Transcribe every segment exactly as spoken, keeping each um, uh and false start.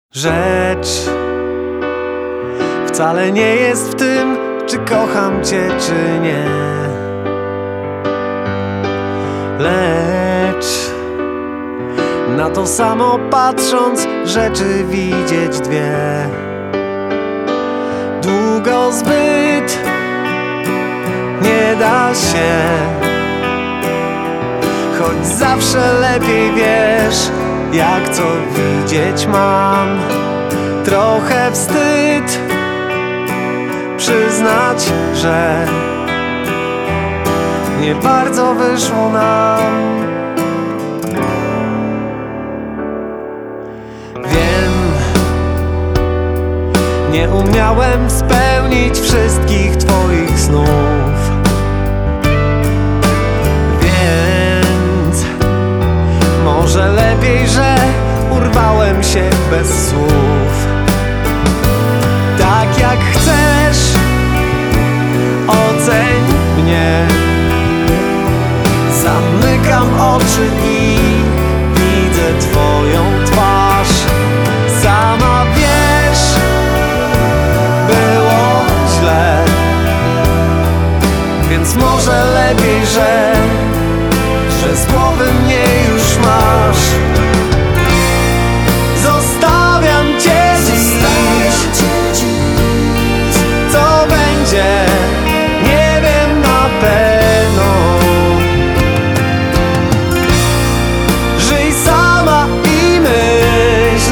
Rzecz wcale nie jest w tym, czy kocham cię, czy nie. Lecz na to samo patrząc, rzeczy widzieć dwie. Długo zbyt nie da się, choć zawsze lepiej wiesz, jak co widzieć mam. Trochę wstyd przyznać, że nie bardzo wyszło nam. Wiem, nie umiałem spełnić wszystkich twoich snów, więc może lepiej, że urwałem się bez słów. Tak jak chcesz, oceń mnie. Zamykam oczy i widzę twoją twarz. Sama wiesz, było źle, więc może lepiej, że że z głowy mnie już masz. Zostawiam cię dziś, co będzie, nie wiem na pewno. Żyj sama i myśl,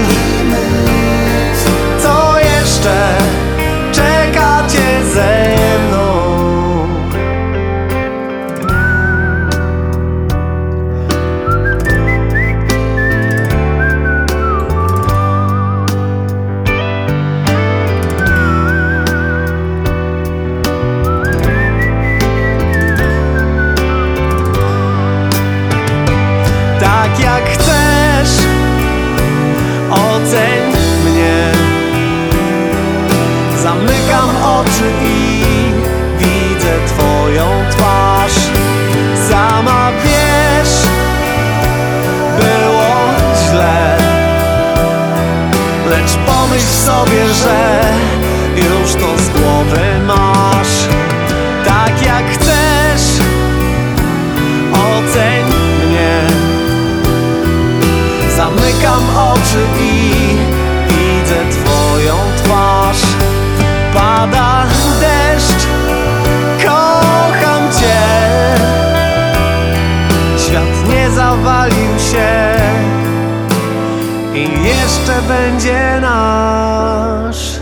co jeszcze czeka cię ze mną. Tak jak chcesz, oceń mnie. Zamykam oczy i widzę twoją twarz. Sama wiesz, było źle, lecz pomyśl sobie, że już to z głowy masz. Tak jak chcesz, oceń mnie. Zamykam oczy i widzę twoją twarz. Pada deszcz, kocham cię. Świat nie zawalił się i jeszcze będzie nasz.